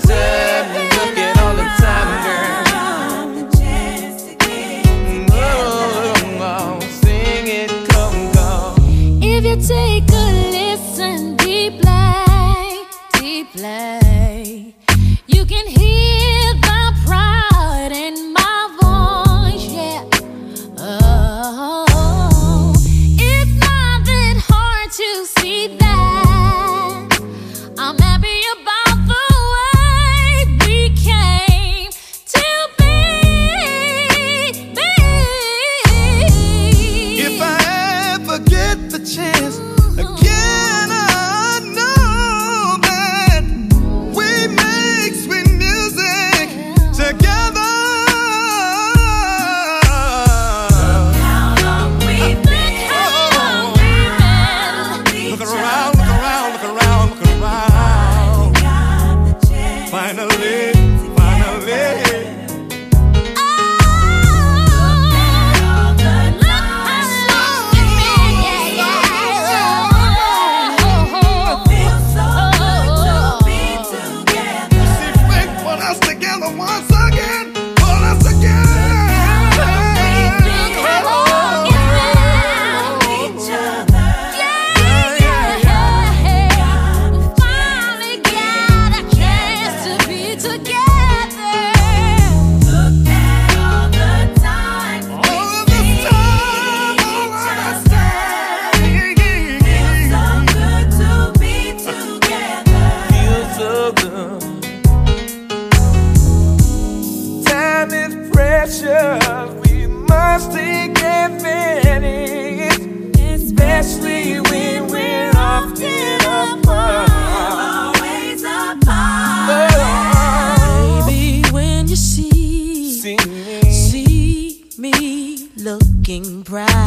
time. Look at all the time, girl. Sing it, come, come. If you take a listen deeply, you can hear the pride in my voice, yeah. Oh, it's not that hard to see that I'm happy about the way we came to be. If I ever get the chance again, I know that we make sweet music together. Look around, look around, look around, look around. Finally, finally. Once again, pull us again. Each other. We finally got a chance to be together. Look at all the time. All of the time, Feels so good to be together. feels so good. Time is precious. We must take advantage, especially when we're often apart. Always apart. Baby, when you see See me. me looking bright.